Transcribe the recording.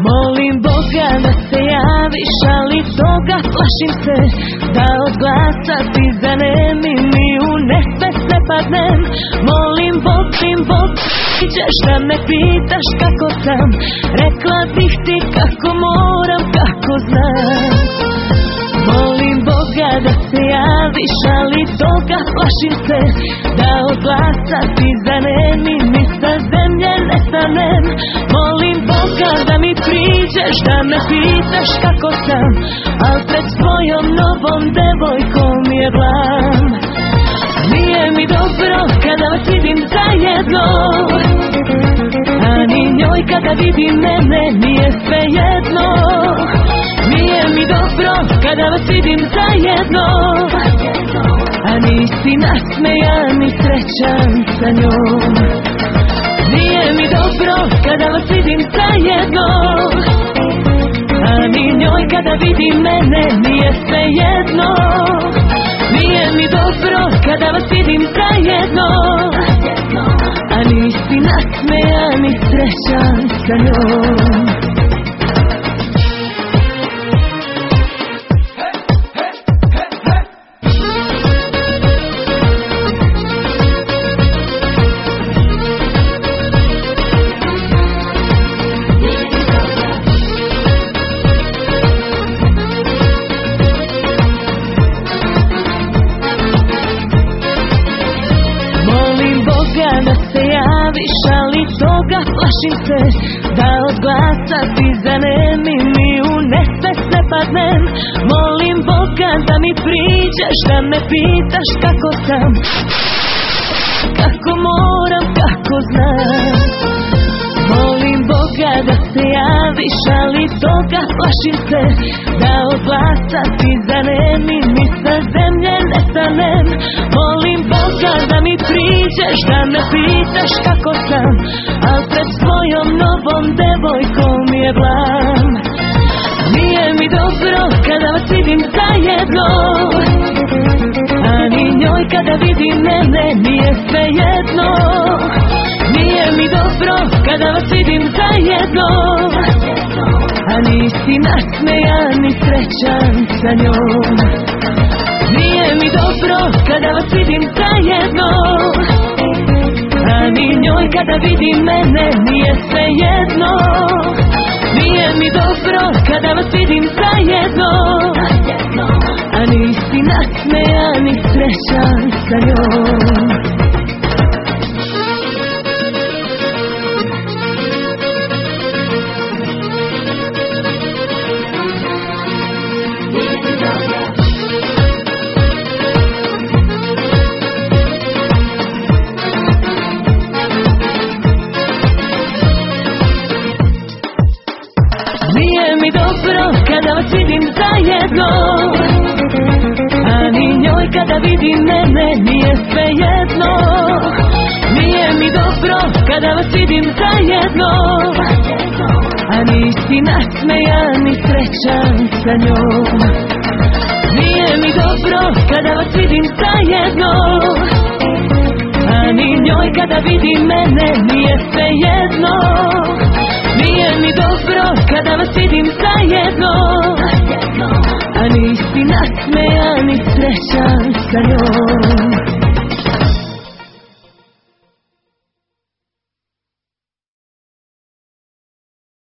Molim Boga da se javiš, ali toga plašim se, da od glasa ti zanemim i u nesvest ne padnem. Molim Bog, iđeš da me pitaš kako sam, rekla bih ti kako moram, kako znam. Molim Boga da se javiš, ali toga plašim se, da od glasa ti zanemim i sa zemlje nestanem. Molim Boga da mi priđeš, da me pitaš kako sam, al pred svojom novom devojkom je blam. Nije mi dobro kada vas vidim zajedno, ani njoj kada vidi mene nije svejedno. Nije mi dobro kada vas vidim zajedno, a nisi nasmejan i srećan sa njom. Nije mi dobro kada vas vidim zajedno, ani njoj kada vidi mene nije svejedno. Nije mi dobro kada vas vidim zajedno, a nisi nasmejan i srećan sa njom. Da se javiš, ali toga plašim se, da od glasa ti zanemim i u nesvest ne padnem. Molim Boga da mi priđeš, da me pitaš kako sam, kako moram, kako znam. Molim Boga da se javiš, ali toga plašim se, da od glasa ti zanemim i sa zemlje nestanem. Molim Boga da mi priđeš, da me pitaš kako sam, al pred svojom novom devojkom je blam. Nije mi dobro kada vas vidim zajedno, ani njoj kada vidi mene nije svejedno. Nije mi dobro kada vas vidim zajedno, a nisi nasmejan i srećan sa njom. Nije mi dobro kada vas vidim zajedno, ani njoj kada vidi mene nije svejedno. Nije mi dobro kada vas vidim zajedno, a nisi nasmejan i srećan sa njom. Nije mi dobro kada vas vidim zajedno, ani njoj kada vidi mene nije svejedno. Nije mi dobro kada vas vidim zajedno, a nisi nasmejan i srećan sa njom. Nije mi dobro kada vas vidim zajedno, ani njoj kada vidi mene nije svejedno. Nije mi dobro kada vas vidim zajedno, a nisi nasmejan i srećan sa njom.